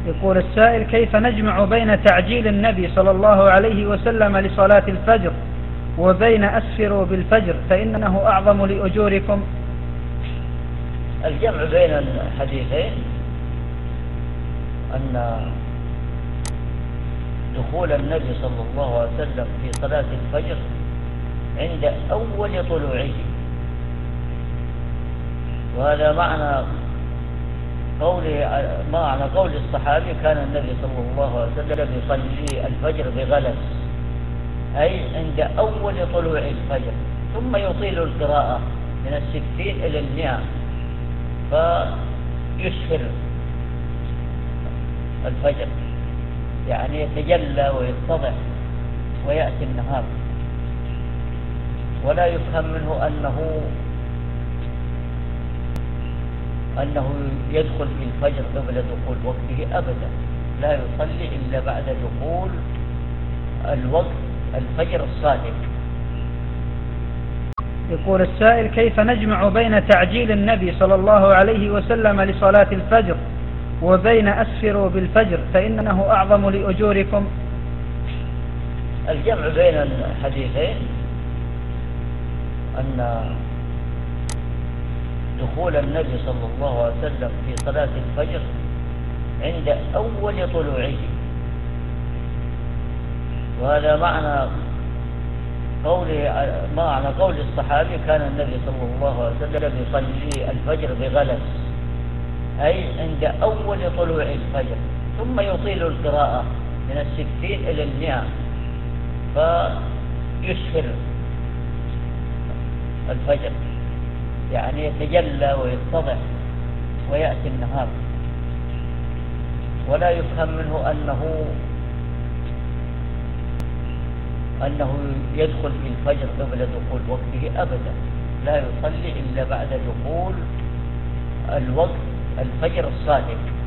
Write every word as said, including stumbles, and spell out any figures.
يقول السائل: كيف نجمع بين تعجيل النبي صلى الله عليه وسلم لصلاة الفجر وبين أسفروا بالفجر فإنه أعظم لأجوركم؟ الجمع بين الحديثين أن دخول النبي صلى الله عليه وسلم في صلاة الفجر عند أول طلوعه، وهذا معنى قوله معنى قول الصحابي: كان النبي صلى الله عليه وسلم يصلي الفجر بغلس، أي عند أول طلوع الفجر، ثم يطيل القراءة من الستين إلى المئة فيسفر الفجر، يعني يتجلى ويتضح ويأتي النهار، ولا يفهم منه أنه أنه يدخل في الفجر قبل دخول وقته أبدا، لا يصلي إلا بعد دخول الوقت الفجر الصادق. يقول السائل: كيف نجمع بين تعجيل النبي صلى الله عليه وسلم لصلاة الفجر وبين أسفروا بالفجر فإنه أعظم لأجوركم؟ الجمع بين الحديثين أن دخول النبي صلى الله عليه وسلم في صلاة الفجر عند أول طلوعه، وهذا معنى قوله معنى قول الصحابي: كان النبي صلى الله عليه وسلم يصلي الفجر بغلس، أي عند أول طلوع الفجر، ثم يطيل القراءة من الستين إلى المئة فيسفر الفجر، يعني يتجلى ويتضح ويأتي النهار، ولا يفهم منه أنه أنه يدخل في الفجر قبل دخول وقته أبدا، لا يصلي إلا بعد دخول الوقت الفجر الصادق.